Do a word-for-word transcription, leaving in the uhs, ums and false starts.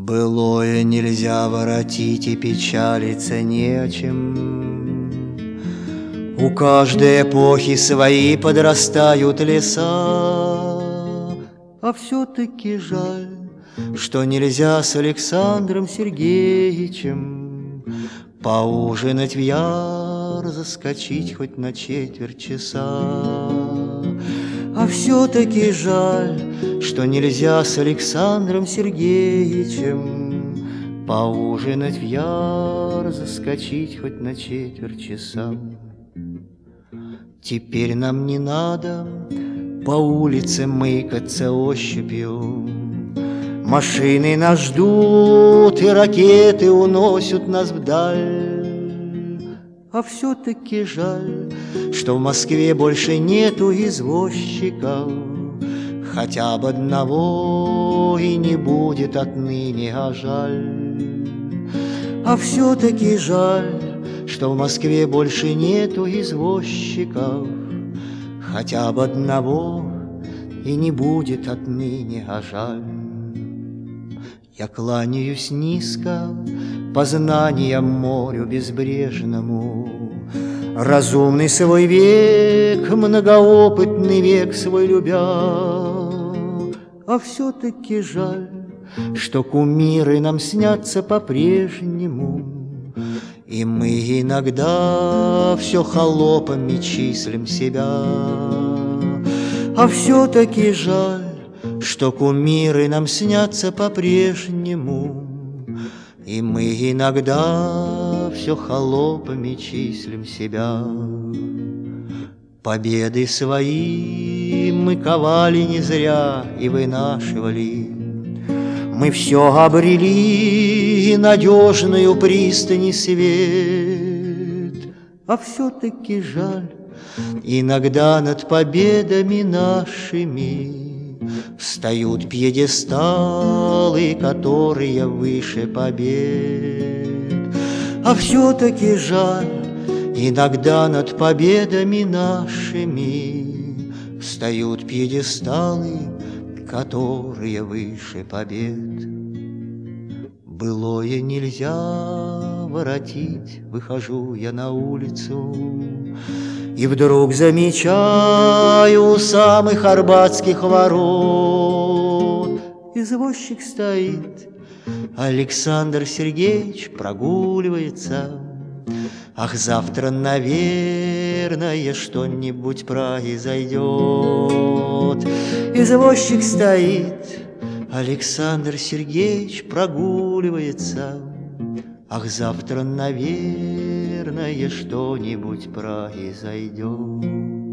Былое нельзя воротить, и печалиться не о чем. У каждой эпохи свои подрастают леса, а все-таки жаль, что нельзя с Александром Сергеевичем поужинать в яр, заскочить хоть на четверть часа. А все-таки жаль, что нельзя с Александром Сергеевичем поужинать в яр, заскочить хоть на четверть часа. Теперь нам не надо по улице мыкаться ощупью. Машины нас ждут, и ракеты уносят нас вдаль. А все-таки жаль, что в Москве больше нету извозчиков, хотя бы одного и не будет отныне, а жаль. А все-таки жаль, что в Москве больше нету извозчиков, хотя бы одного и не будет отныне, а жаль. Я кланяюсь низко познаниям морю безбрежному. Разумный свой век, многоопытный век свой любя. А все-таки жаль, что кумиры нам снятся по-прежнему, и мы иногда все холопами числим себя. А все-таки жаль, что кумиры нам снятся по-прежнему, и мы иногда все холопами числим себя. Победы свои мы ковали не зря и вынашивали. Мы все обрели и надежную пристань и свет. А все-таки жаль, иногда над победами нашими встают пьедесталы, которые выше побед. А все-таки жаль, иногда над победами нашими встают пьедесталы, которые выше побед. Былое нельзя воротить, выхожу я на улицу, и вдруг замечаю у самых арбатских ворот извозчик стоит, Александр Сергеевич прогуливается. Ах, завтра, наверное, что-нибудь произойдет. Извозчик стоит, Александр Сергеевич прогуливается. Ах, завтра, наверное, что-нибудь произойдет.